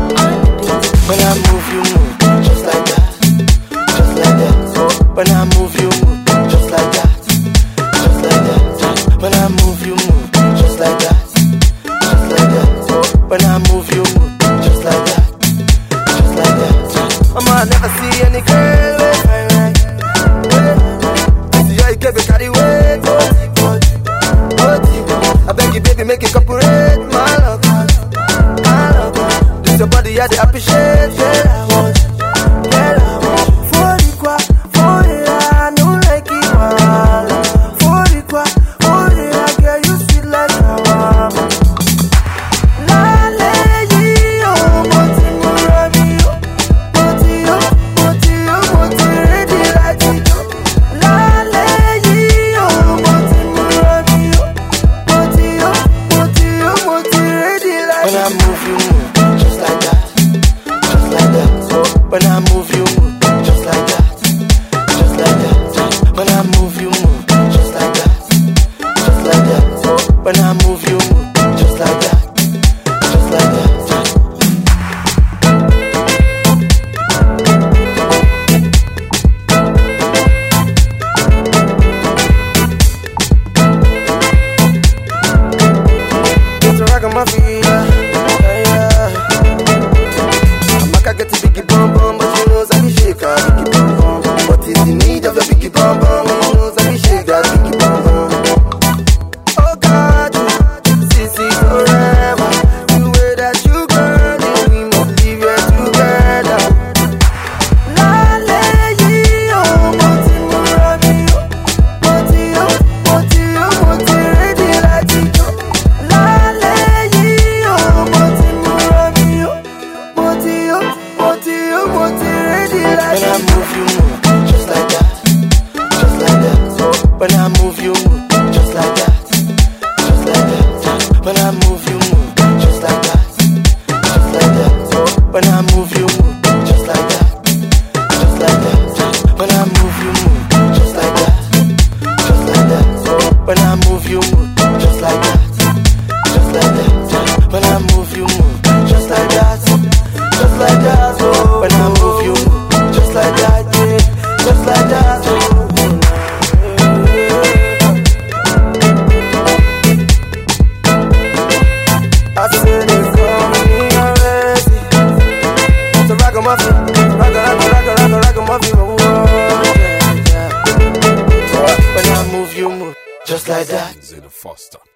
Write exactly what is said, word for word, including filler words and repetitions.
When I move, you move, just like that, just like that. When I move, you move, just like that, just like that. When I move, you move, just like that, just like that. When I move, you move, just like that, just like that. Mama, I never see any girl with my right. See how you get me carry weight, oh, I beg you, baby, make it cooperate, my love, my love. This your body, I dey appreciate, yeah, I want, yeah, I want. For the qua, for the I know like it, man. For the qua, for the I get you sweet like Hawaii. La le yo, moti murabi yo, moti yo, moti yo, moti ready like it. La le yo, moti murabi yo, moti yo, moti yo, moti ready like it. When I move, you move, just like that, just like that. When I move, you move, just like that, just like that. When I move, you move, just like that, just like that. When I move, you move, just like that, just like that. It's a ragamuffin, yeah, yeah. Amaka get the biggie bum bum, but she knows I be shake her biggie bum bum. What is the need of a biggie bum bum? She knows I be shake that biggie bum bum. Oh God, sissy forever. The way that you girl it, we must live here together. La le yo, moti murabi yo, moti yo, moti yo, moti ready like it. La le yo, moti murabi yo, moti yo, moti yo, moti ready like it. When I move, you move, just like that, just like that. When I move, you move, just like that, just like that. When I move, you move, just like that, just like that. When I move, you move, just like that, just like that. When I move, you move, just like that, just like that. When I move, you move, just like that, just like that. When I move, you move, just like that, just like that. When I move, you move, just like that, yeah, just like that. I said it's coming already. It's a ragamuffin, raga, raga, raga, raga, ragamuffin, oh, yeah, yeah. When I move, you move, just like that. Zeta Foster.